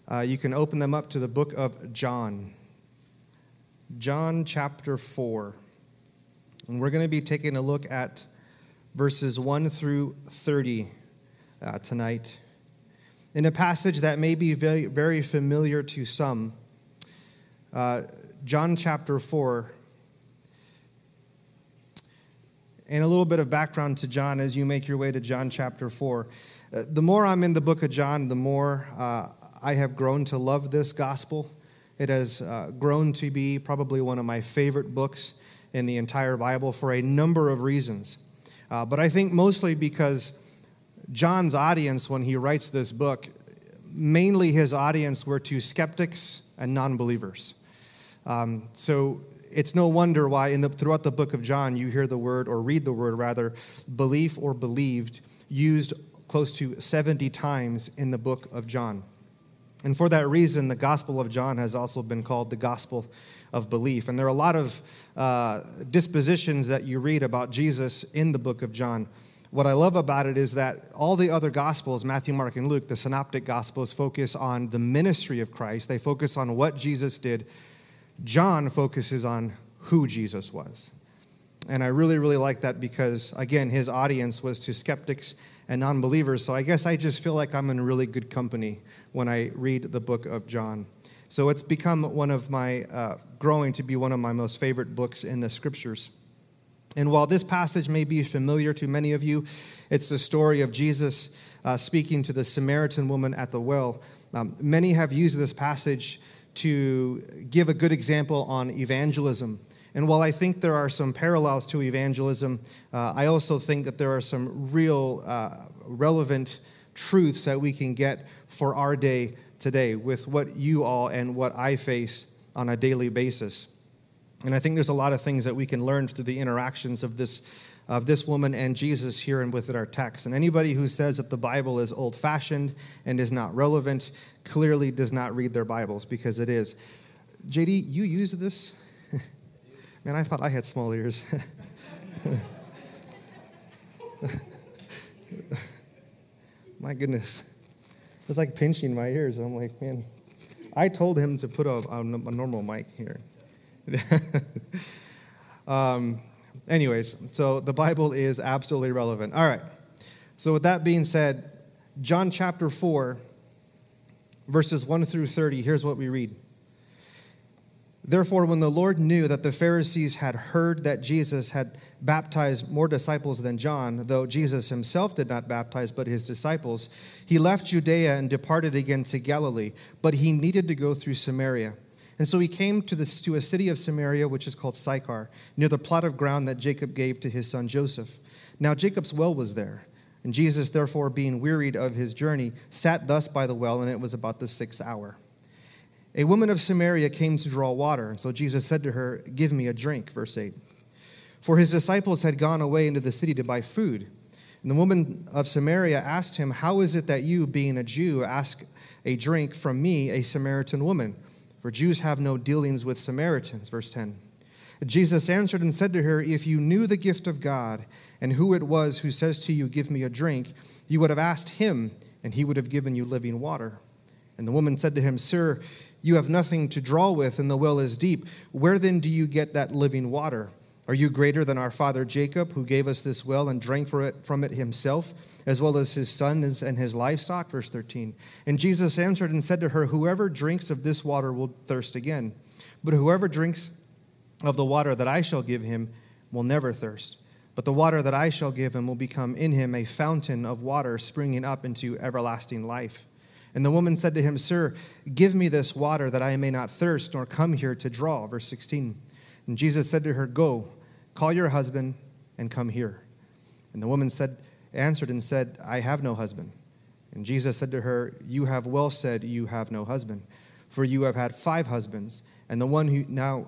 you can open them up to the book of John. John chapter 4. And we're going to be taking a look at verses 1 through 30 tonight. In a passage that may be very, very familiar to some. John chapter 4. And a little bit of background to John as you make your way to John chapter 4. The more I'm in the book of John, the more I have grown to love this gospel. It has grown to be probably one of my favorite books in the entire Bible for a number of reasons. But I think mostly because John's audience, when he writes this book, mainly his audience were to skeptics and non-believers. So it's no wonder why throughout the book of John you hear the word, or read the word rather, belief or believed, used close to 70 times in the book of John. And for that reason, the Gospel of John has also been called the Gospel of Belief. And there are a lot of dispositions that you read about Jesus in the book of John. What I love about it is that all the other Gospels, Matthew, Mark, and Luke, the synoptic Gospels, focus on the ministry of Christ. They focus on what Jesus did. John focuses on who Jesus was. And I really, really like that because, again, his audience was to skeptics and non-believers. So I guess I just feel like I'm in really good company when I read the book of John. So it's become one of my, growing to be one of my most favorite books in the scriptures. And while this passage may be familiar to many of you, it's the story of Jesus speaking to the Samaritan woman at the well. Many have used this passage to give a good example on evangelism. And while I think there are some parallels to evangelism, I also think that there are some real relevant truths that we can get for our day today with what you all and what I face on a daily basis. And I think there's a lot of things that we can learn through the interactions of this woman and Jesus here and within our text. And anybody who says that the Bible is old-fashioned and is not relevant clearly does not read their Bibles, because it is. JD, you use this? Man, I thought I had small ears. My goodness. It's like pinching my ears. I'm like, man, I told him to put a normal mic here. Anyways, so the Bible is absolutely relevant. All right. So with that being said, John chapter 4, verses 1 through 30, here's what we read. Therefore, when the Lord knew that the Pharisees had heard that Jesus had baptized more disciples than John, though Jesus himself did not baptize but his disciples, he left Judea and departed again to Galilee, but he needed to go through Samaria. And so he came to a city of Samaria, which is called Sychar, near the plot of ground that Jacob gave to his son Joseph. Now Jacob's well was there, and Jesus, therefore, being wearied of his journey, sat thus by the well, and it was about the 6th hour. A woman of Samaria came to draw water, and so Jesus said to her, "Give me a drink," verse 8. For his disciples had gone away into the city to buy food. And the woman of Samaria asked him, "How is it that you, being a Jew, ask a drink from me, a Samaritan woman? For Jews have no dealings with Samaritans," verse 10. Jesus answered and said to her, "If you knew the gift of God and who it was who says to you, 'Give me a drink,' you would have asked him, and he would have given you living water." And the woman said to him, "Sir, you have nothing to draw with, and the well is deep. Where then do you get that living water? Are you greater than our father Jacob, who gave us this well and drank from it himself, as well as his sons and his livestock?" Verse 13. And Jesus answered and said to her, "Whoever drinks of this water will thirst again. But whoever drinks of the water that I shall give him will never thirst. But the water that I shall give him will become in him a fountain of water springing up into everlasting life." And the woman said to him, "Sir, give me this water that I may not thirst nor come here to draw." Verse 16. And Jesus said to her, "Go, call your husband and come here." And the woman answered and said, "I have no husband." And Jesus said to her, "You have well said, you have no husband. For you have had 5 husbands, and the one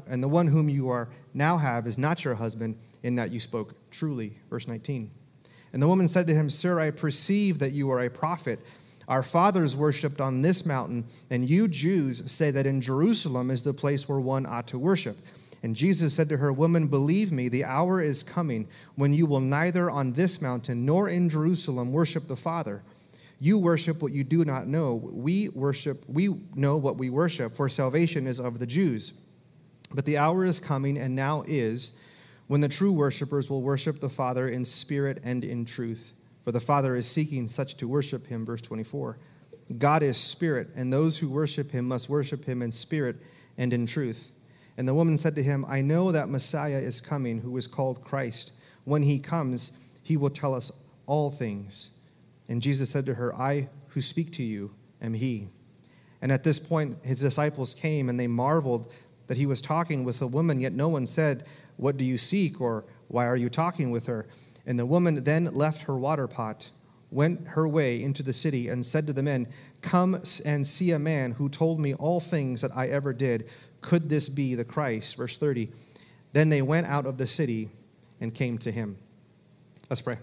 whom you are now have is not your husband, in that you spoke truly." Verse 19. And the woman said to him, "Sir, I perceive that you are a prophet. Our fathers worshipped on this mountain, and you Jews say that in Jerusalem is the place where one ought to worship." And Jesus said to her, "Woman, believe me, the hour is coming when you will neither on this mountain nor in Jerusalem worship the Father. You worship what you do not know. We know what we worship, for salvation is of the Jews. But the hour is coming, and now is, when the true worshipers will worship the Father in spirit and in truth. For the Father is seeking such to worship him. Verse 24. God is spirit, and those who worship him must worship him in spirit and in truth. And the woman said to him, I know that Messiah is coming, who is called Christ. When he comes, he will tell us all things. And Jesus said to her, I who speak to you am he. And at this point, his disciples came, and they marveled that he was talking with a woman, yet no one said, what do you seek? Or why are you talking with her? And the woman then left her water pot, went her way into the city, and said to the men, come and see a man who told me all things that I ever did. Could this be the Christ? Verse 30. Then they went out of the city and came to him. Let's pray.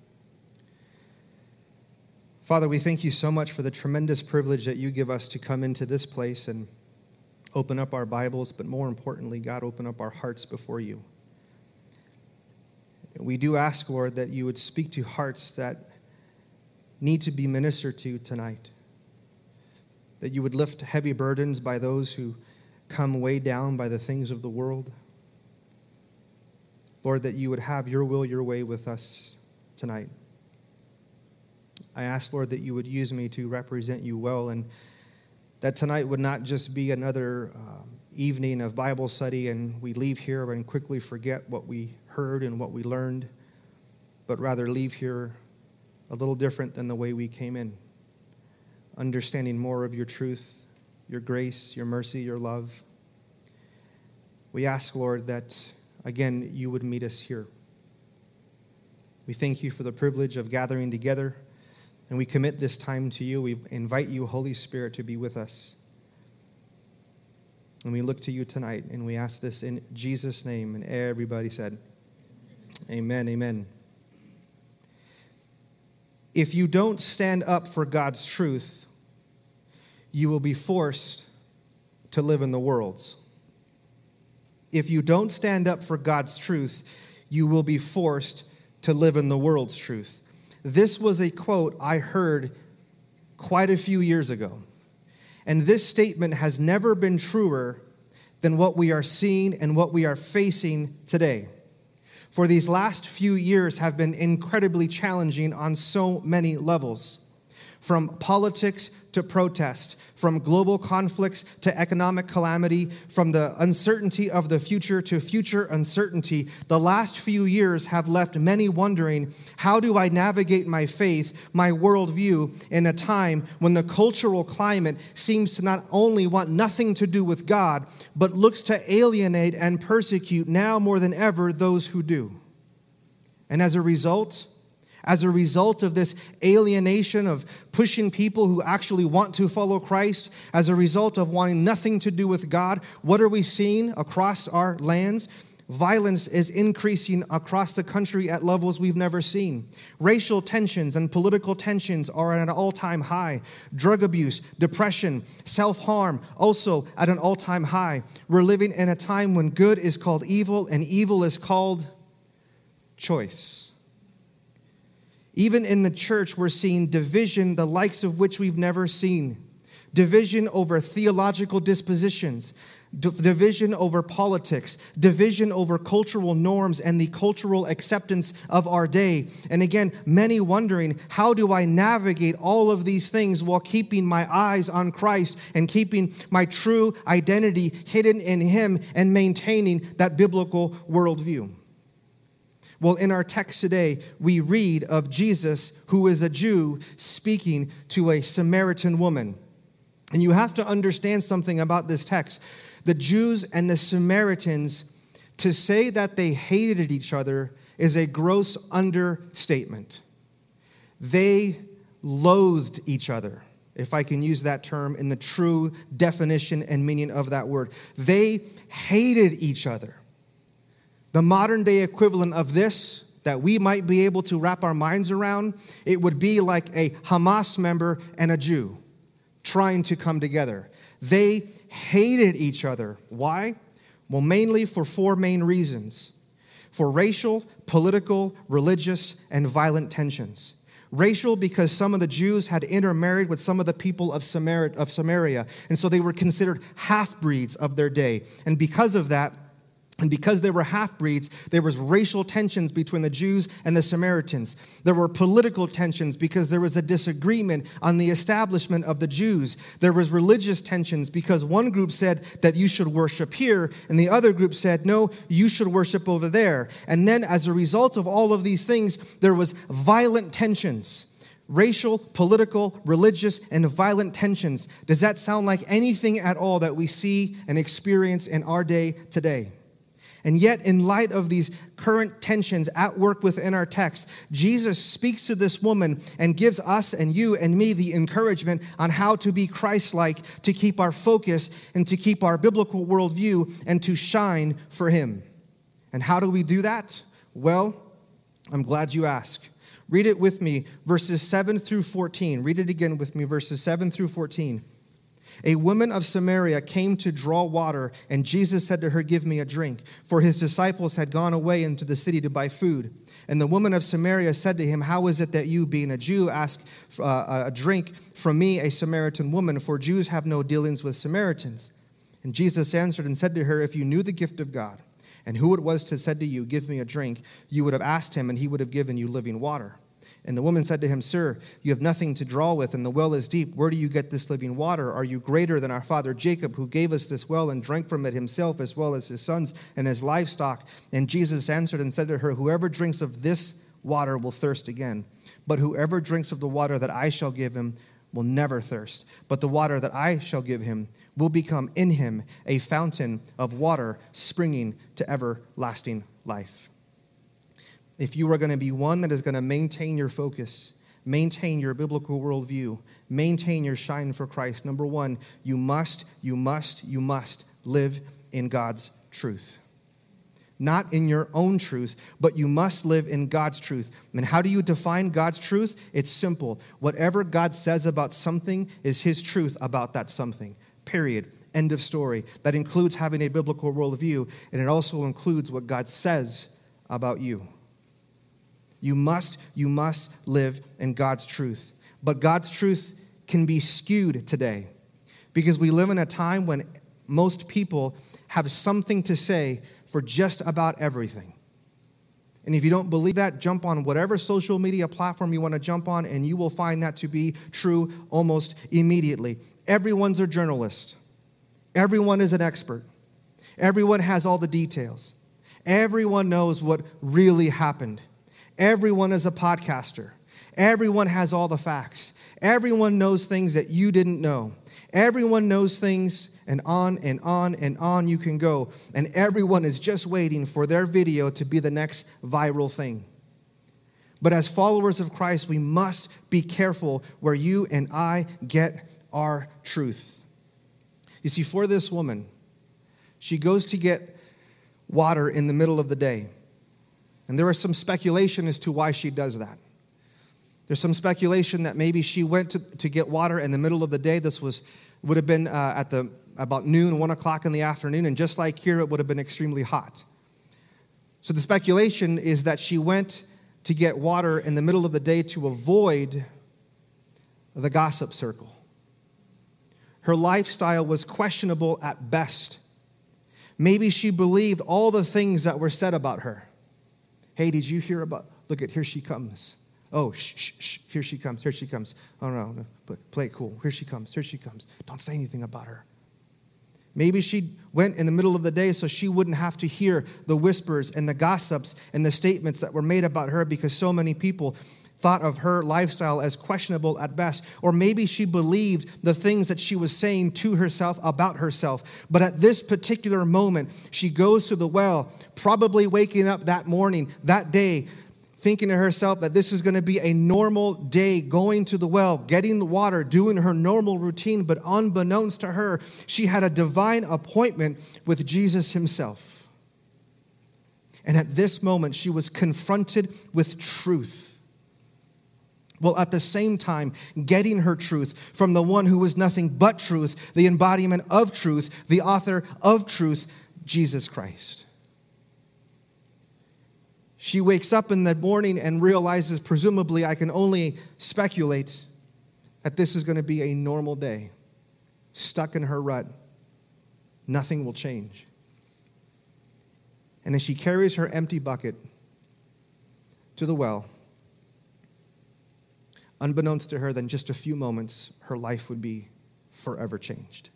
Father, we thank you so much for the tremendous privilege that you give us to come into this place and open up our Bibles, but more importantly, God, open up our hearts before you. We do ask, Lord, that you would speak to hearts that need to be ministered to tonight, that you would lift heavy burdens by those who come weighed down by the things of the world. Lord, that you would have your will, your way with us tonight. I ask, Lord, that you would use me to represent you well, and that tonight would not just be another evening of Bible study and we leave here and quickly forget what we heard and what we learned, but rather leave here a little different than the way we came in, understanding more of your truth, your grace, your mercy, your love. We ask, Lord, that, again, you would meet us here. We thank you for the privilege of gathering together, and we commit this time to you. We invite you, Holy Spirit, to be with us. And we look to you tonight, and we ask this in Jesus' name. And everybody said, amen, amen. If you don't stand up for God's truth, you will be forced to live in the world's. If you don't stand up for God's truth, you will be forced to live in the world's truth. This was a quote I heard quite a few years ago. And this statement has never been truer than what we are seeing and what we are facing today. For these last few years have been incredibly challenging on so many levels. From politics to protest, from global conflicts to economic calamity, from the uncertainty of the future to future uncertainty, the last few years have left many wondering, how do I navigate my faith, my worldview, in a time when the cultural climate seems to not only want nothing to do with God, but looks to alienate and persecute now more than ever those who do. And as a result of this alienation of pushing people who actually want to follow Christ, as a result of wanting nothing to do with God, what are we seeing across our lands? Violence is increasing across the country at levels we've never seen. Racial tensions and political tensions are at an all-time high. Drug abuse, depression, self-harm, also at an all-time high. We're living in a time when good is called evil and evil is called choice. Even in the church, we're seeing division, the likes of which we've never seen. Division over theological dispositions, division over politics, division over cultural norms and the cultural acceptance of our day. And again, many wondering, how do I navigate all of these things while keeping my eyes on Christ and keeping my true identity hidden in Him and maintaining that biblical worldview? Well, in our text today, we read of Jesus, who is a Jew, speaking to a Samaritan woman. And you have to understand something about this text. The Jews and the Samaritans, to say that they hated each other is a gross understatement. They loathed each other, if I can use that term in the true definition and meaning of that word. They hated each other. The modern day equivalent of this that we might be able to wrap our minds around, it would be like a Hamas member and a Jew trying to come together. They hated each other. Why? Well, mainly for four main reasons. For racial, political, religious, and violent tensions. Racial because some of the Jews had intermarried with some of the people of Samaria, and so they were considered half-breeds of their day. And because of that, and because they were half-breeds, there was racial tensions between the Jews and the Samaritans. There were political tensions because there was a disagreement on the establishment of the Jews. There was religious tensions because one group said that you should worship here, and the other group said, no, you should worship over there. And then as a result of all of these things, there was violent tensions. Racial, political, religious, and violent tensions. Does that sound like anything at all that we see and experience in our day today? And yet, in light of these current tensions at work within our text, Jesus speaks to this woman and gives us and you and me the encouragement on how to be Christ-like, to keep our focus and to keep our biblical worldview and to shine for Him. And how do we do that? Well, I'm glad you ask. Read it with me, verses 7 through 14. Read it again with me, verses 7 through 14. A woman of Samaria came to draw water, and Jesus said to her, "Give me a drink," for his disciples had gone away into the city to buy food. And the woman of Samaria said to him, "How is it that you, being a Jew, ask a drink from me, a Samaritan woman? For Jews have no dealings with Samaritans." And Jesus answered and said to her, "If you knew the gift of God, and who it was that said to you, 'Give me a drink,' you would have asked him, and he would have given you living water." And the woman said to him, "Sir, you have nothing to draw with, and the well is deep. Where do you get this living water? Are you greater than our father Jacob, who gave us this well and drank from it himself, as well as his sons and his livestock?" And Jesus answered and said to her, "Whoever drinks of this water will thirst again. But whoever drinks of the water that I shall give him will never thirst. But the water that I shall give him will become in him a fountain of water springing to everlasting life." If you are going to be one that is going to maintain your focus, maintain your biblical worldview, maintain your shine for Christ, number one, you must live in God's truth. Not in your own truth, but you must live in God's truth. And how do you define God's truth? It's simple. Whatever God says about something is His truth about that something. Period. End of story. That includes having a biblical worldview, and it also includes what God says about you. You must live in God's truth. But God's truth can be skewed today because we live in a time when most people have something to say for just about everything. And if you don't believe that, jump on whatever social media platform you want to jump on, and you will find that to be true almost immediately. Everyone's a journalist. Everyone is an expert. Everyone has all the details. Everyone knows what really happened. Everyone is a podcaster. Everyone has all the facts. Everyone knows things that you didn't know. Everyone knows things, and on and on and on you can go. And everyone is just waiting for their video to be the next viral thing. But as followers of Christ, we must be careful where you and I get our truth. You see, for this woman, she goes to get water in the middle of the day. And there is some speculation as to why she does that. There's some speculation that maybe she went to get water in the middle of the day. This would have been at about noon, 1 o'clock in the afternoon, and just like here, it would have been extremely hot. So the speculation is that she went to get water in the middle of the day to avoid the gossip circle. Her lifestyle was questionable at best. Maybe she believed all the things that were said about her. Hey, did you hear about, look at, here she comes. Oh, shh, here she comes, here she comes. Oh, no, but play it cool. Here she comes, here she comes. Don't say anything about her. Maybe she went in the middle of the day so she wouldn't have to hear the whispers and the gossips and the statements that were made about her because so many people thought of her lifestyle as questionable at best. Or maybe she believed the things that she was saying to herself about herself. But at this particular moment, she goes to the well, probably waking up that morning, that day, thinking to herself that this is going to be a normal day, going to the well, getting the water, doing her normal routine. But unbeknownst to her, she had a divine appointment with Jesus himself. And at this moment, she was confronted with truth. While at the same time getting her truth from the one who was nothing but truth, the embodiment of truth, the author of truth, Jesus Christ. She wakes up in the morning and realizes, presumably, I can only speculate, that this is going to be a normal day. Stuck in her rut. Nothing will change. And as she carries her empty bucket to the well, unbeknownst to her, that in just a few moments, her life would be forever changed.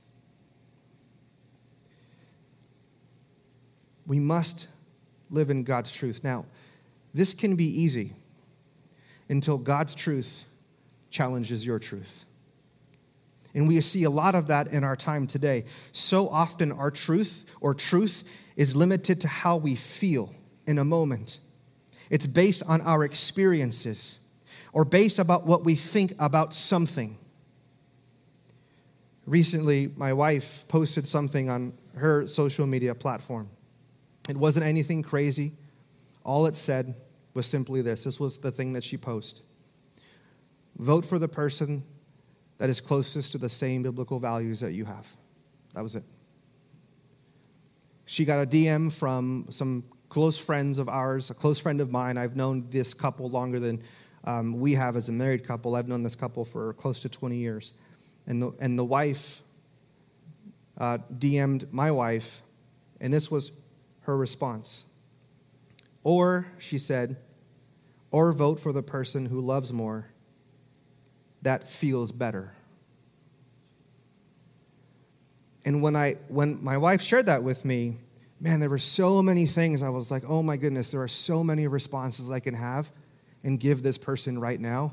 We must live in God's truth. Now, this can be easy until God's truth challenges your truth. And we see a lot of that in our time today. So often our truth is limited to how we feel in a moment. It's based on our experiences or based about what we think about something. Recently, my wife posted something on her social media platform. It wasn't anything crazy. All it said was simply this. This was the thing that she posted. Vote for the person that is closest to the same biblical values that you have. That was it. She got a DM from some close friends of ours, a close friend of mine. I've known this couple longer than we have as a married couple. I've known this couple for close to 20 years. And the wife DM'd my wife, and this was her response. Or, she said, or vote for the person who loves more, that feels better. And when my wife shared that with me, man, there were so many things. I was like, oh my goodness, there are so many responses I can have and give this person right now.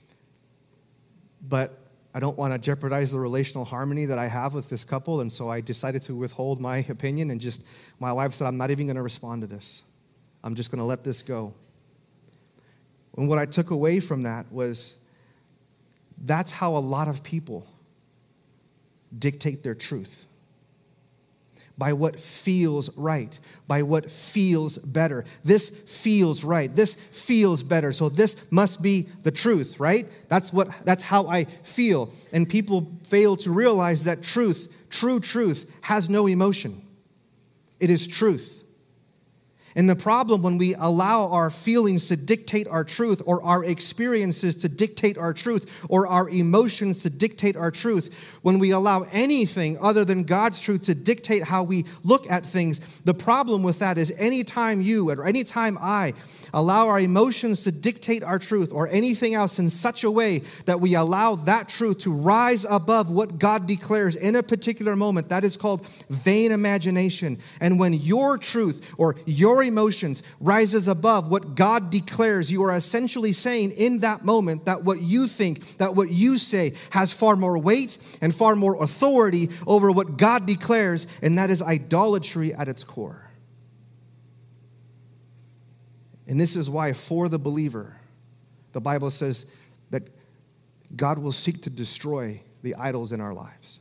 But I don't want to jeopardize the relational harmony that I have with this couple, and so I decided to withhold my opinion, and my wife said, I'm not even going to respond to this. I'm just going to let this go. And what I took away from that was that's how a lot of people dictate their truth. By what feels right, by what feels better. This feels right. This feels better. So this must be the truth, right? That's how I feel. And people fail to realize that true truth has no emotion. It is truth. And the problem when we allow our feelings to dictate our truth, or our experiences to dictate our truth, or our emotions to dictate our truth, when we allow anything other than God's truth to dictate how we look at things, the problem with that is anytime you or anytime I allow our emotions to dictate our truth or anything else in such a way that we allow that truth to rise above what God declares in a particular moment, that is called vain imagination. And when your truth or your emotions rises above what God declares, you are essentially saying in that moment that what you think, that what you say has far more weight and far more authority over what God declares, and that is idolatry at its core. And this is why for the believer, the Bible says that God will seek to destroy the idols in our lives.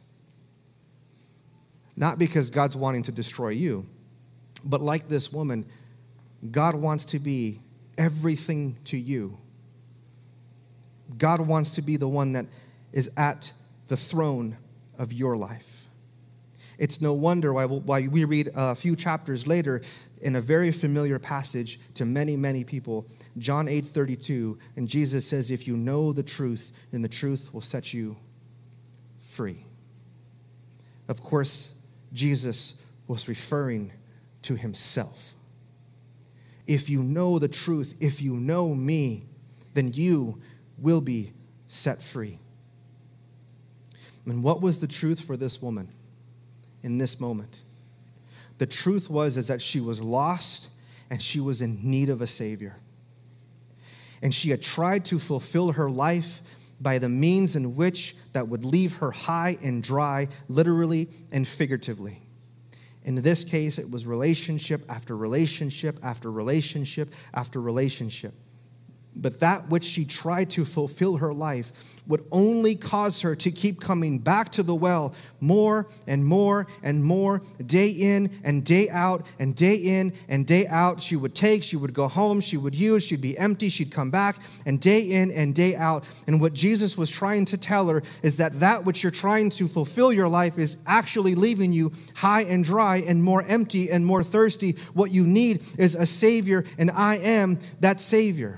Not because God's wanting to destroy you, but like this woman, God wants to be everything to you. God wants to be the one that is at the throne of your life. It's no wonder why we read a few chapters later in a very familiar passage to many, many people, John 8:32, and Jesus says, if you know the truth, then the truth will set you free. Of course, Jesus was referring to himself. If you know the truth, if you know me, then you will be set free. And what was the truth for this woman in this moment? The truth is that she was lost and she was in need of a Savior. And she had tried to fulfill her life by the means in which that would leave her high and dry, literally and figuratively. In this case, it was relationship after relationship after relationship after relationship. But that which she tried to fulfill her life would only cause her to keep coming back to the well more and more and more, day in and day out and day in and day out. She would go home, she would use, she'd be empty, she'd come back, and day in and day out. And what Jesus was trying to tell her is that which you're trying to fulfill your life is actually leaving you high and dry and more empty and more thirsty. What you need is a Savior, and I am that Savior.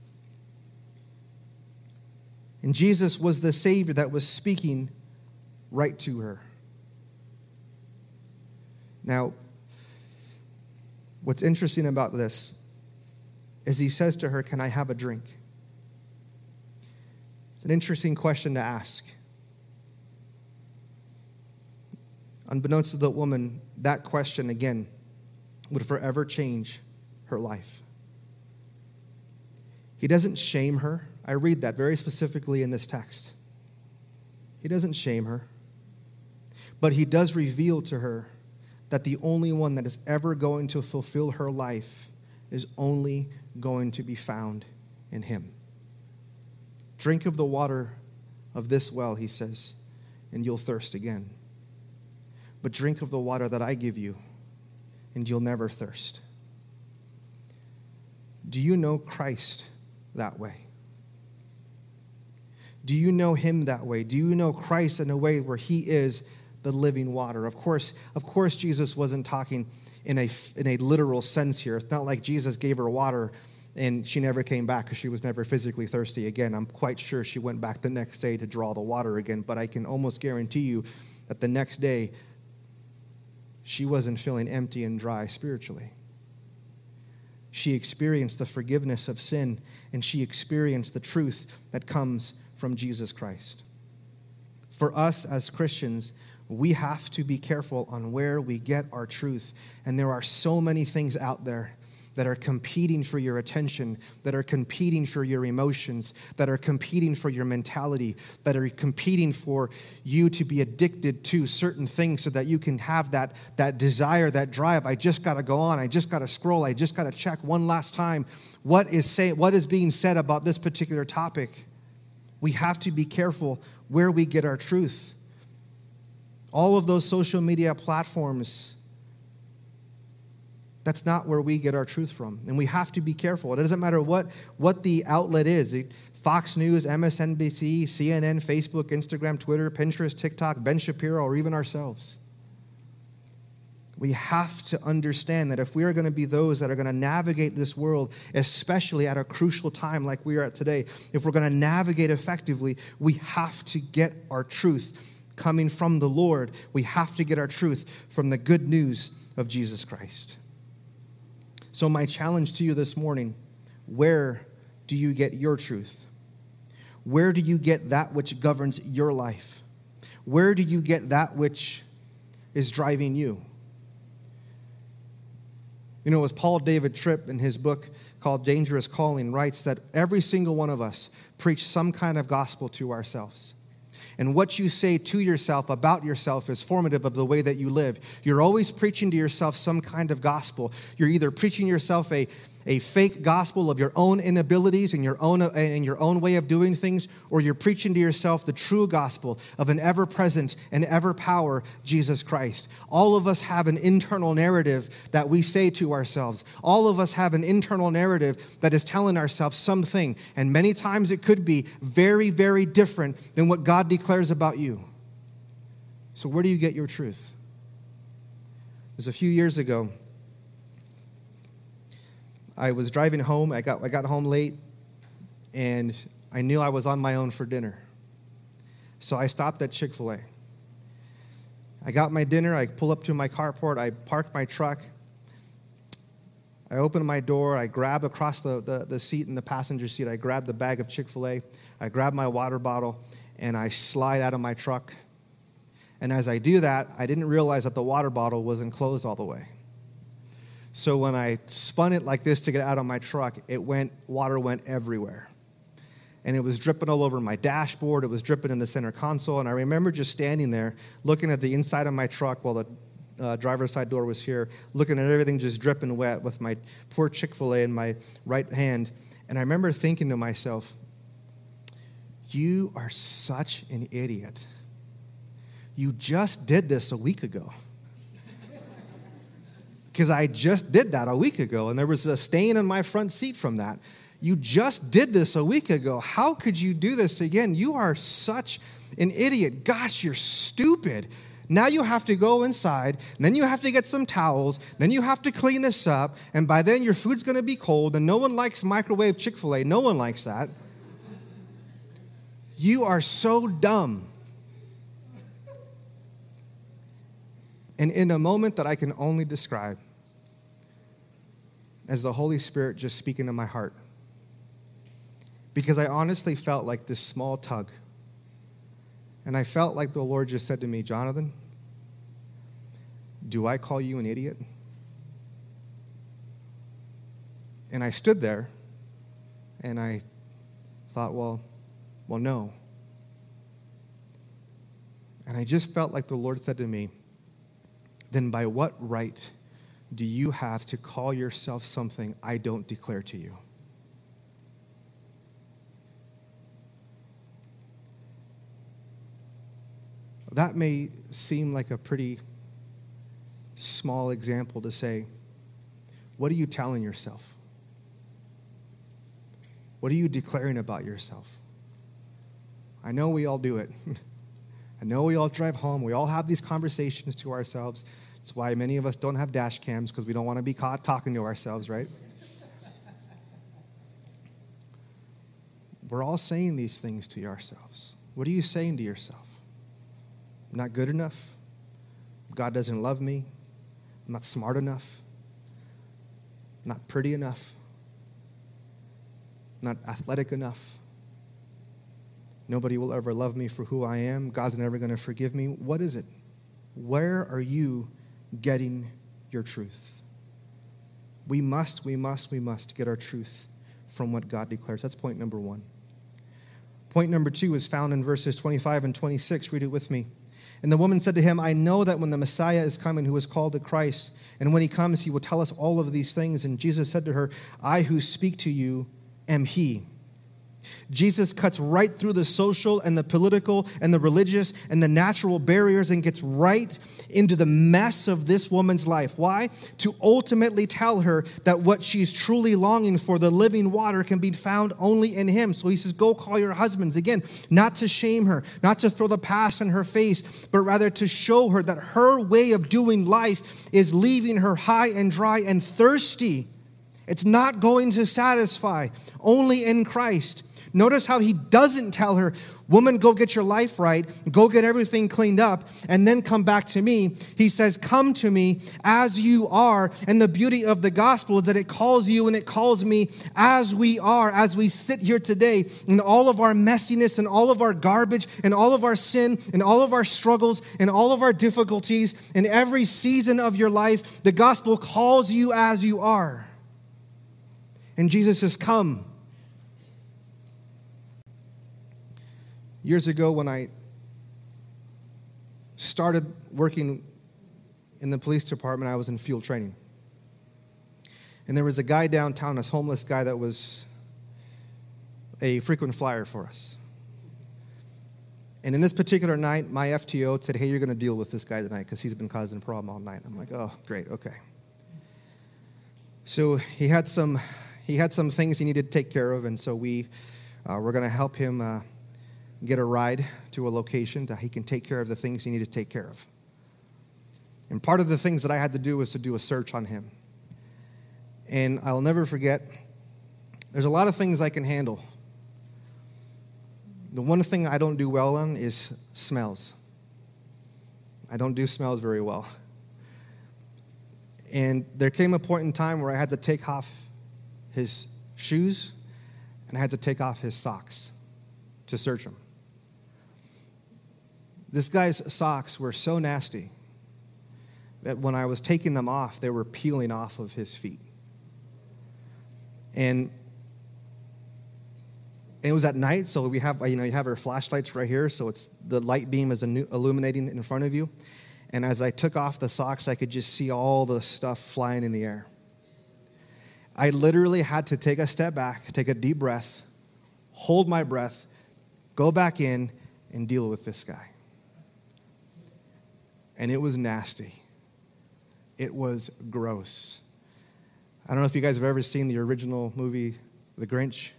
And Jesus was the Savior that was speaking right to her. Now, what's interesting about this is he says to her, "Can I have a drink?" It's an interesting question to ask. Unbeknownst to the woman, that question, again, would forever change her life. He doesn't shame her. I read that very specifically in this text. He doesn't shame her, but he does reveal to her that the only one that is ever going to fulfill her life is only going to be found in him. Drink of the water of this well, he says, and you'll thirst again. But drink of the water that I give you, and you'll never thirst. Do you know Christ that way? Do you know him that way? Do you know Christ in a way where he is the living water? Of course, Jesus wasn't talking in a literal sense here. It's not like Jesus gave her water and she never came back because she was never physically thirsty again. I'm quite sure she went back the next day to draw the water again, but I can almost guarantee you that the next day she wasn't feeling empty and dry spiritually. She experienced the forgiveness of sin, and she experienced the truth that comes from Jesus Christ. For us as Christians, we have to be careful on where we get our truth. And there are so many things out there that are competing for your attention, that are competing for your emotions, that are competing for your mentality, that are competing for you to be addicted to certain things so that you can have that desire, that drive. I just got to go on. I just got to scroll. I just got to check one last time what is being said about this particular topic. We have to be careful where we get our truth. All of those social media platforms, that's not where we get our truth from. And we have to be careful. It doesn't matter what the outlet is. Fox News, MSNBC, CNN, Facebook, Instagram, Twitter, Pinterest, TikTok, Ben Shapiro, or even ourselves. We have to understand that if we are going to be those that are going to navigate this world, especially at a crucial time like we are at today, if we're going to navigate effectively, we have to get our truth coming from the Lord. We have to get our truth from the good news of Jesus Christ. So my challenge to you this morning, where do you get your truth? Where do you get that which governs your life? Where do you get that which is driving you? You know, as Paul David Tripp in his book called Dangerous Calling writes that every single one of us preach some kind of gospel to ourselves. And what you say to yourself about yourself is formative of the way that you live. You're always preaching to yourself some kind of gospel. You're either preaching yourself a fake gospel of your own inabilities and your own way of doing things, or you're preaching to yourself the true gospel of an ever-present and ever-power Jesus Christ. All of us have an internal narrative that we say to ourselves. All of us have an internal narrative that is telling ourselves something, and many times it could be very, very different than what God declares about you. So where do you get your truth? It was a few years ago. I was driving home. I got home late, and I knew I was on my own for dinner. So I stopped at Chick-fil-A. I got my dinner. I pull up to my carport. I park my truck. I open my door. I grab across the seat in the passenger seat. I grab the bag of Chick-fil-A. I grab my water bottle, and I slide out of my truck. And as I do that, I didn't realize that the water bottle wasn't closed all the way. So when I spun it like this to get out of my truck, water went everywhere. And it was dripping all over my dashboard. It was dripping in the center console. And I remember just standing there, looking at the inside of my truck while the driver's side door was here, looking at everything just dripping wet with my poor Chick-fil-A in my right hand. And I remember thinking to myself, you are such an idiot. You just did this a week ago. Because I just did that a week ago, and there was a stain on my front seat from that. You just did this a week ago. How could you do this again? You are such an idiot. Gosh, you're stupid. Now you have to go inside, and then you have to get some towels, then you have to clean this up, and by then your food's going to be cold, and no one likes microwave Chick-fil-A. No one likes that. You are so dumb. And in a moment that I can only describe as the Holy Spirit just speaking to my heart, because I honestly felt like this small tug. And I felt like the Lord just said to me, Jonathan, do I call you an idiot? And I stood there and I thought, well, no. And I just felt like the Lord said to me, then by what right do you have to call yourself something I don't declare to you? That may seem like a pretty small example to say, what are you telling yourself? What are you declaring about yourself? I know we all do it. I know we all drive home. We all have these conversations to ourselves. That's why many of us don't have dash cams, because we don't want to be caught talking to ourselves, right? We're all saying these things to ourselves. What are you saying to yourself? I'm not good enough. God doesn't love me. I'm not smart enough. I'm not pretty enough. I'm not athletic enough. Nobody will ever love me for who I am. God's never going to forgive me. What is it? Where are you getting your truth? We must get our truth from what God declares. That's point number one. Point number two is found in verses 25 and 26. Read it with me. And the woman said to him, I know that when the Messiah is coming, who is called the Christ, and when he comes, he will tell us all of these things. And Jesus said to her, I who speak to you am he. Jesus cuts right through the social and the political and the religious and the natural barriers and gets right into the mess of this woman's life. Why? To ultimately tell her that what she's truly longing for, the living water, can be found only in him. So he says, go call your husbands. Again, not to shame her, not to throw the past in her face, but rather to show her that her way of doing life is leaving her high and dry and thirsty. It's not going to satisfy, only in Christ. Notice how he doesn't tell her, woman, go get your life right, go get everything cleaned up, and then come back to me. He says, come to me as you are. And the beauty of the gospel is that it calls you and it calls me as we are, as we sit here today in all of our messiness and all of our garbage and all of our sin and all of our struggles and all of our difficulties in every season of your life. The gospel calls you as you are. And Jesus says, come. Years ago, when I started working in the police department, I was in field training. And there was a guy downtown, this homeless guy that was a frequent flyer for us. And in this particular night, my FTO said, hey, you're going to deal with this guy tonight because he's been causing a problem all night. I'm like, oh, great, okay. So he had some things he needed to take care of, and so we're going to help him get a ride to a location that he can take care of the things he needed to take care of. And part of the things that I had to do was to do a search on him. And I'll never forget, there's a lot of things I can handle. The one thing I don't do well on is smells. I don't do smells very well. And there came a point in time where I had to take off his shoes and I had to take off his socks to search him. This guy's socks were so nasty that when I was taking them off, they were peeling off of his feet. And it was at night, so we have, you have our flashlights right here, so it's the light beam is illuminating in front of you. And as I took off the socks, I could just see all the stuff flying in the air. I literally had to take a step back, take a deep breath, hold my breath, go back in, and deal with this guy. And it was nasty. It was gross. I don't know if you guys have ever seen the original movie, The Grinch.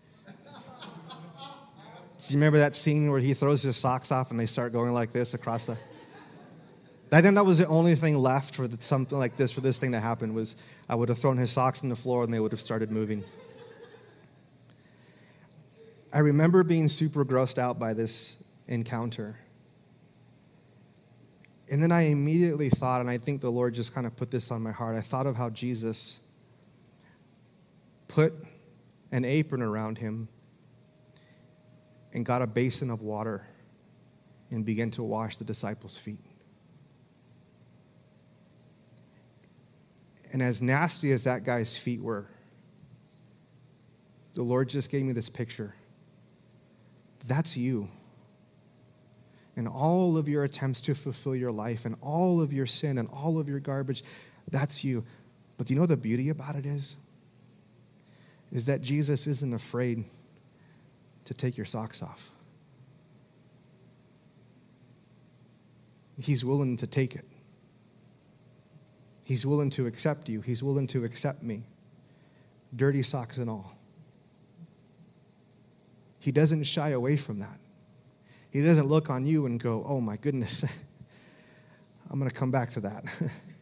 Do you remember that scene where he throws his socks off and they start going like this across the... I think that was the only thing left for something like this, for this thing to happen, was I would have thrown his socks on the floor and they would have started moving. I remember being super grossed out by this encounter. And then I immediately thought, and I think the Lord just kind of put this on my heart, I thought of how Jesus put an apron around him and got a basin of water and began to wash the disciples' feet. And as nasty as that guy's feet were, the Lord just gave me this picture. That's you. And all of your attempts to fulfill your life and all of your sin and all of your garbage, that's you. But do you know what the beauty about it is? Is that Jesus isn't afraid to take your socks off. He's willing to take it. He's willing to accept you. He's willing to accept me, dirty socks and all. He doesn't shy away from that. He doesn't look on you and go, oh my goodness, I'm going to come back to that.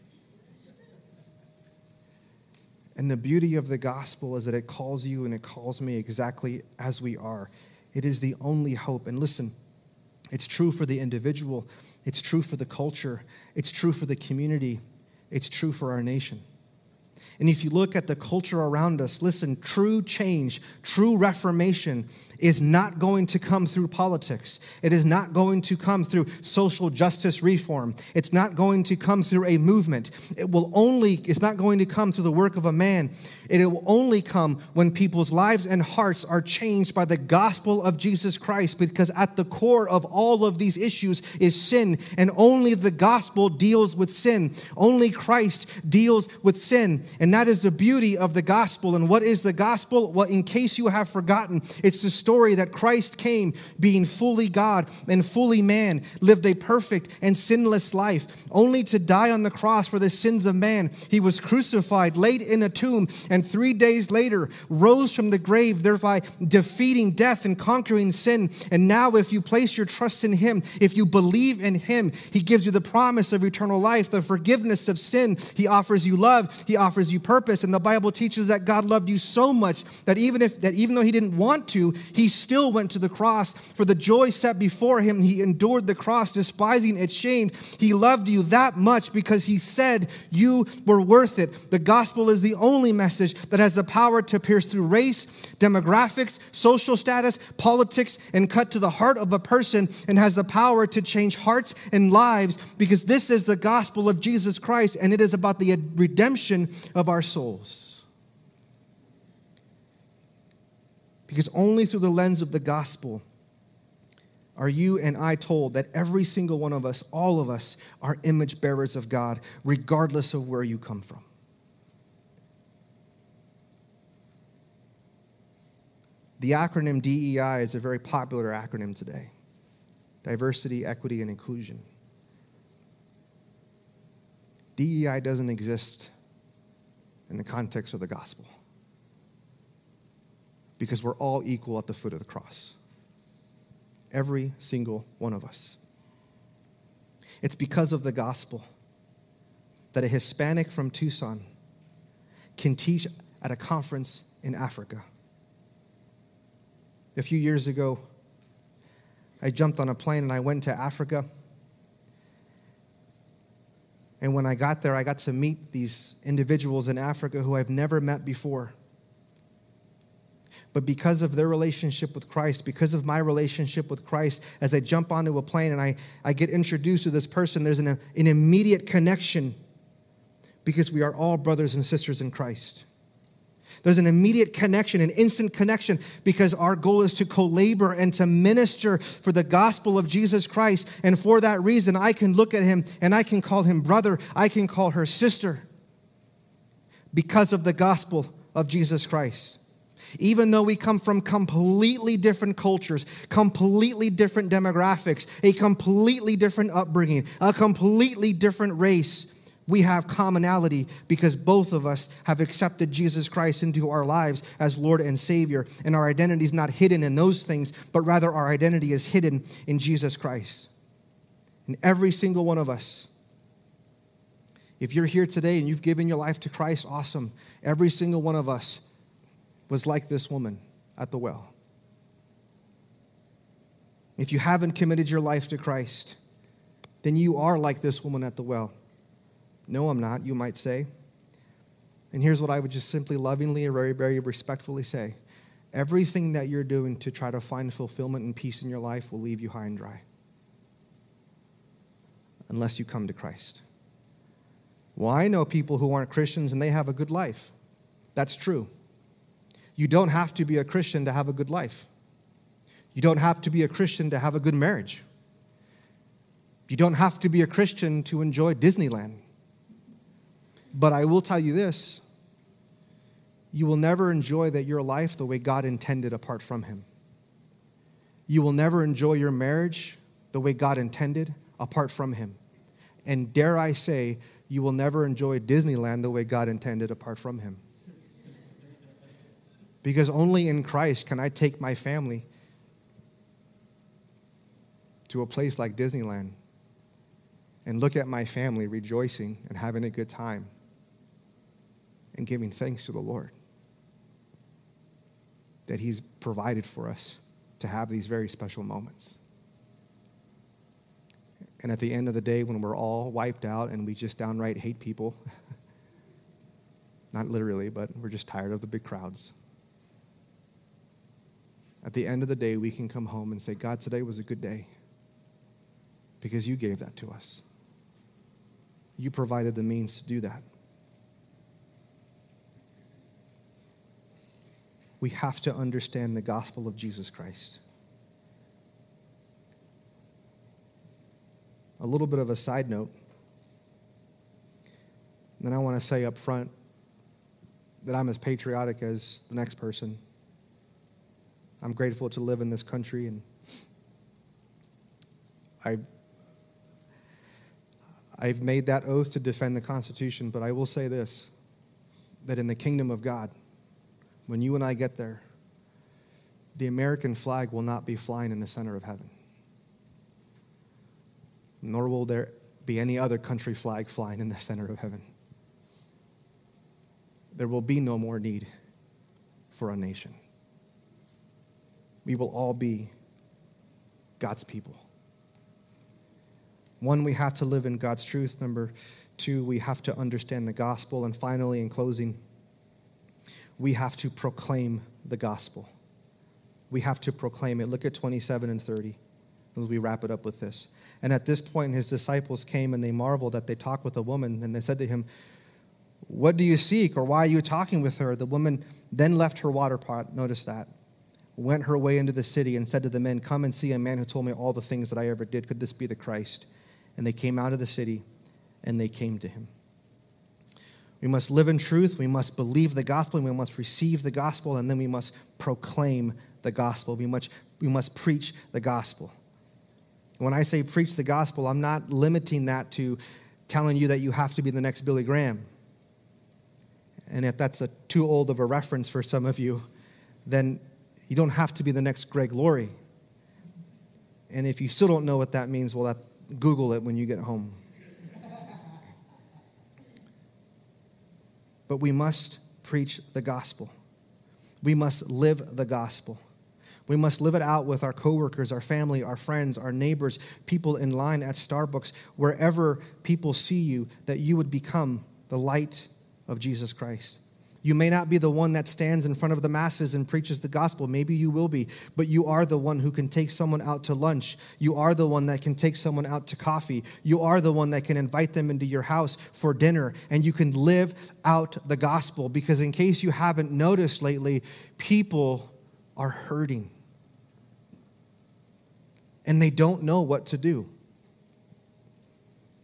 And the beauty of the gospel is that it calls you and it calls me exactly as we are. It is the only hope. And listen, it's true for the individual. It's true for the culture. It's true for the community. It's true for our nation. And if you look at the culture around us, listen, true change, true reformation is not going to come through politics. It is not going to come through social justice reform. It's not going to come through a movement. It's not going to come through the work of a man. It will only come when people's lives and hearts are changed by the gospel of Jesus Christ, because at the core of all of these issues is sin, and only the gospel deals with sin. Only Christ deals with sin. And that is the beauty of the gospel. And what is the gospel? Well, in case you have forgotten, it's the story that Christ came being fully God and fully man, lived a perfect and sinless life, only to die on the cross for the sins of man. He was crucified, laid in a tomb, and 3 days later rose from the grave, thereby defeating death and conquering sin. And now if you place your trust in him, if you believe in him, he gives you the promise of eternal life, the forgiveness of sin. He offers you love. He offers you purpose. And the Bible teaches that God loved you so much that even though he didn't want to, he still went to the cross. For the joy set before him, he endured the cross, despising its shame. He loved you that much because he said you were worth it. The gospel is the only message that has the power to pierce through race, demographics, social status, politics, and cut to the heart of a person, and has the power to change hearts and lives, because this is the gospel of Jesus Christ, and it is about the redemption of our souls. Because only through the lens of the gospel are you and I told that every single one of us, all of us, are image bearers of God, regardless of where you come from. The acronym DEI is a very popular acronym today. Diversity, equity, and inclusion. DEI doesn't exist in the context of the gospel, because we're all equal at the foot of the cross. Every single one of us. It's because of the gospel that a Hispanic from Tucson can teach at a conference in Africa. A few years ago, I jumped on a plane and I went to Africa. And when I got there, I got to meet these individuals in Africa who I've never met before. But because of their relationship with Christ, because of my relationship with Christ, as I jump onto a plane and I get introduced to this person, there's an immediate connection, because we are all brothers and sisters in Christ. There's an immediate connection, an instant connection, because our goal is to co-labor and to minister for the gospel of Jesus Christ. And for that reason, I can look at him and I can call him brother. I can call her sister, because of the gospel of Jesus Christ. Even though we come from completely different cultures, completely different demographics, a completely different upbringing, a completely different race, we have commonality because both of us have accepted Jesus Christ into our lives as Lord and Savior. And our identity is not hidden in those things, but rather our identity is hidden in Jesus Christ. And every single one of us, if you're here today and you've given your life to Christ, awesome. Every single one of us was like this woman at the well. If you haven't committed your life to Christ, then you are like this woman at the well. No, I'm not, you might say. And here's what I would just simply lovingly and very, very respectfully say. Everything that you're doing to try to find fulfillment and peace in your life will leave you high and dry. Unless you come to Christ. Well, I know people who aren't Christians and they have a good life. That's true. You don't have to be a Christian to have a good life. You don't have to be a Christian to have a good marriage. You don't have to be a Christian to enjoy Disneyland. But I will tell you this, you will never enjoy your life the way God intended apart from Him. You will never enjoy your marriage the way God intended apart from Him. And dare I say, you will never enjoy Disneyland the way God intended apart from Him. Because only in Christ can I take my family to a place like Disneyland and look at my family rejoicing and having a good time and giving thanks to the Lord that He's provided for us to have these very special moments. And at the end of the day, when we're all wiped out and we just downright hate people, not literally, but we're just tired of the big crowds. At the end of the day, we can come home and say, God, today was a good day because you gave that to us. You provided the means to do that. We have to understand the gospel of Jesus Christ. A little bit of a side note. Then I want to say up front that I'm as patriotic as the next person. I'm grateful to live in this country, and I've made that oath to defend the Constitution, but I will say this, that in the kingdom of God, when you and I get there, the American flag will not be flying in the center of heaven. Nor will there be any other country flag flying in the center of heaven. There will be no more need for a nation. We will all be God's people. One, we have to live in God's truth. Number two, we have to understand the gospel. And finally, in closing, we have to proclaim the gospel. We have to proclaim it. Look at 27 and 30 as we wrap it up with this. And at this point, his disciples came and they marveled that they talked with a woman. And they said to him, "What do you seek?" or "Why are you talking with her?" The woman then left her water pot, notice that, went her way into the city and said to the men, "Come and see a man who told me all the things that I ever did. Could this be the Christ?" And they came out of the city and they came to him. We must live in truth. We must believe the gospel. And we must receive the gospel. And then we must proclaim the gospel. We must preach the gospel. When I say preach the gospel, I'm not limiting that to telling you that you have to be the next Billy Graham. And if that's too old of a reference for some of you, then you don't have to be the next Greg Laurie. And if you still don't know what that means, well, Google it when you get home. But we must preach the gospel. We must live the gospel. We must live it out with our coworkers, our family, our friends, our neighbors, people in line at Starbucks, wherever people see you, that you would become the light of Jesus Christ. You may not be the one that stands in front of the masses and preaches the gospel. Maybe you will be, but you are the one who can take someone out to lunch. You are the one that can take someone out to coffee. You are the one that can invite them into your house for dinner, and you can live out the gospel, because in case you haven't noticed lately, people are hurting, and they don't know what to do.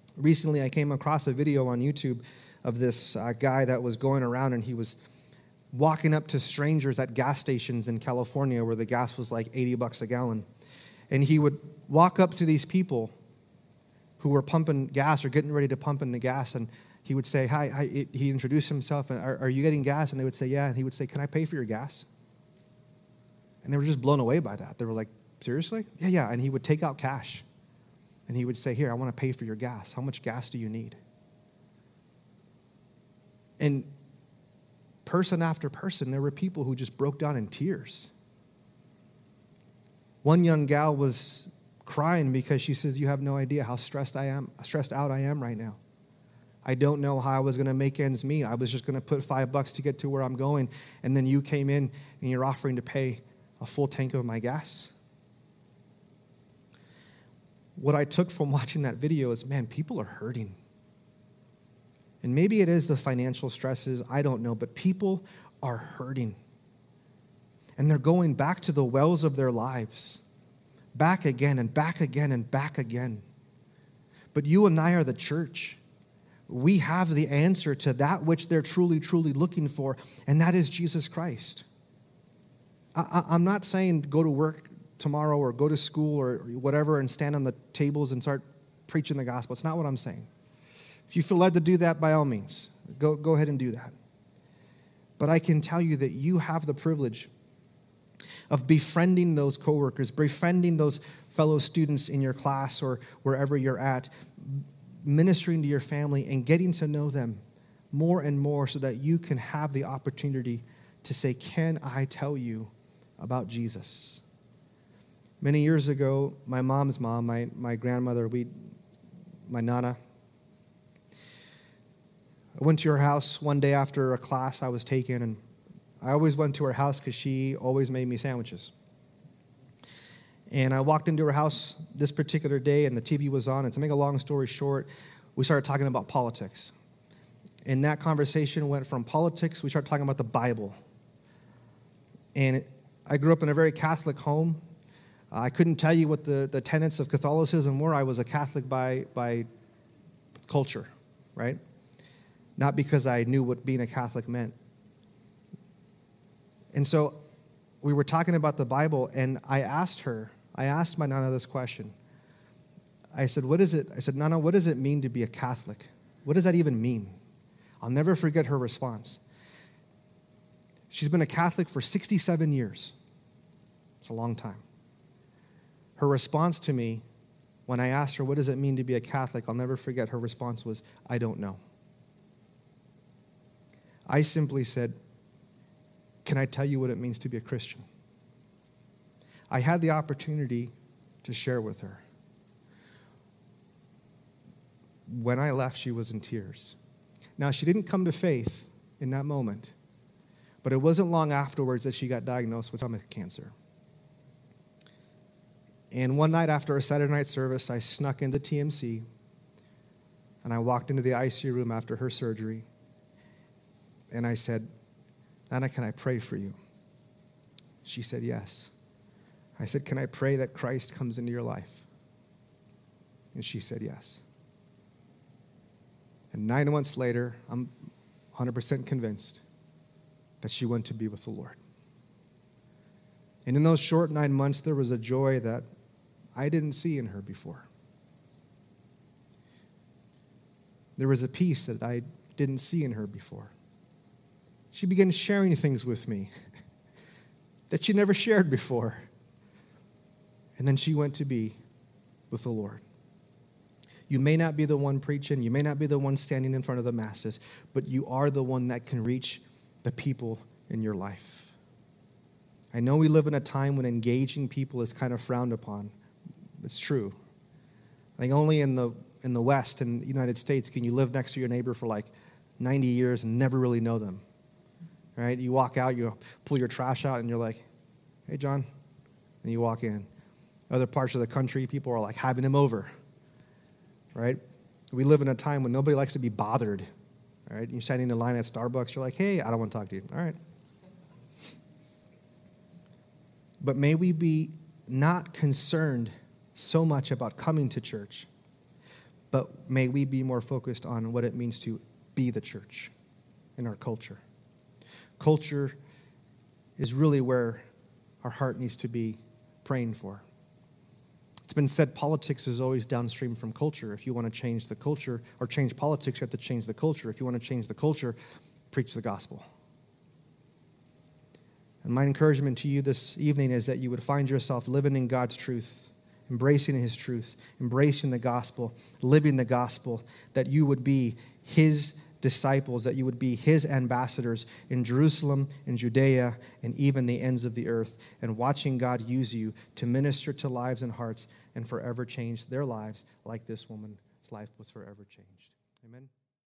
Recently, I came across a video on YouTube of this guy that was going around, and he was walking up to strangers at gas stations in California where the gas was like $80 a gallon. And he would walk up to these people who were pumping gas or getting ready to pump in the gas, and he would say, hi. He introduced himself, and are you getting gas? And they would say, yeah. And he would say, can I pay for your gas? And they were just blown away by that. They were like, seriously? Yeah. And he would take out cash. And he would say, here, I want to pay for your gas. How much gas do you need? And person after person, there were people who just broke down in tears. One young gal was crying because she says, you have no idea how stressed out I am right now. I don't know how I was going to make ends meet. I was just going to put $5 to get to where I'm going, and then you came in and you're offering to pay a full tank of my gas. What I took from watching that video is, man, people are hurting. And maybe it is the financial stresses, I don't know, but people are hurting. And they're going back to the wells of their lives, back again and back again and back again. But you and I are the church. We have the answer to that which they're truly, truly looking for, and that is Jesus Christ. I'm not saying go to work tomorrow or go to school or whatever and stand on the tables and start preaching the gospel. It's not what I'm saying. If you feel led to do that, by all means, go ahead and do that. But I can tell you that you have the privilege of befriending those coworkers, befriending those fellow students in your class or wherever you're at, ministering to your family and getting to know them more and more so that you can have the opportunity to say, can I tell you about Jesus? Many years ago, my mom's mom, my grandmother, my Nana, I went to her house one day after a class I was taking, and I always went to her house because she always made me sandwiches. And I walked into her house this particular day, and the TV was on, and to make a long story short, we started talking about politics. And that conversation went from politics, we started talking about the Bible. And I grew up in a very Catholic home. I couldn't tell you what the tenets of Catholicism were. I was a Catholic by culture, right? Not because I knew what being a Catholic meant. And so we were talking about the Bible, and I asked my Nana this question. I said, Nana, what does it mean to be a Catholic? What does that even mean? I'll never forget her response. She's been a Catholic for 67 years. It's a long time. Her response to me, when I asked her, what does it mean to be a Catholic? I'll never forget her response was, I don't know. I simply said, can I tell you what it means to be a Christian? I had the opportunity to share with her. When I left, she was in tears. Now, she didn't come to faith in that moment, but it wasn't long afterwards that she got diagnosed with stomach cancer. And one night after a Saturday night service, I snuck into TMC, and I walked into the ICU room after her surgery, and I said, Nana, can I pray for you? She said, yes. I said, can I pray that Christ comes into your life? And she said, yes. And 9 months later, I'm 100% convinced that she went to be with the Lord. And in those short 9 months, there was a joy that I didn't see in her before. There was a peace that I didn't see in her before. She began sharing things with me that she never shared before. And then she went to be with the Lord. You may not be the one preaching, you may not be the one standing in front of the masses, but you are the one that can reach the people in your life. I know we live in a time when engaging people is kind of frowned upon. It's true. I think only in the West, in the United States, can you live next to your neighbor for like 90 years and never really know them. Right? You walk out, you pull your trash out, and you're like, hey, John. And you walk in. Other parts of the country, people are like having him over. Right? We live in a time when nobody likes to be bothered. Right? You're standing in line at Starbucks, you're like, hey, I don't want to talk to you. All right. But may we be not concerned so much about coming to church, but may we be more focused on what it means to be the church in our culture. Culture is really where our heart needs to be praying for. It's been said politics is always downstream from culture. If you want to change the culture or change politics, you have to change the culture. If you want to change the culture, preach the gospel. And my encouragement to you this evening is that you would find yourself living in God's truth, embracing his truth, embracing the gospel, living the gospel, that you would be his disciples, that you would be his ambassadors in Jerusalem, in Judea, and even the ends of the earth, and watching God use you to minister to lives and hearts and forever change their lives like this woman's life was forever changed. Amen.